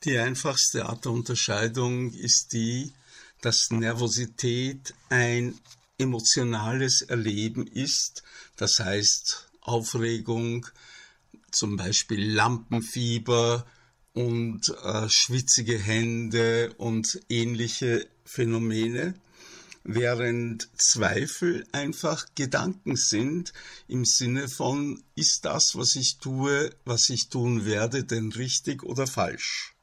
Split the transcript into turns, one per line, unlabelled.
Die einfachste Art der Unterscheidung ist die, dass Nervosität ein emotionales Erleben ist, das heißt Aufregung, zum Beispiel Lampenfieber und schwitzige Hände und ähnliche Phänomene, während Zweifel einfach Gedanken sind im Sinne von, ist das, was ich tue, was ich tun werde, denn richtig oder falsch?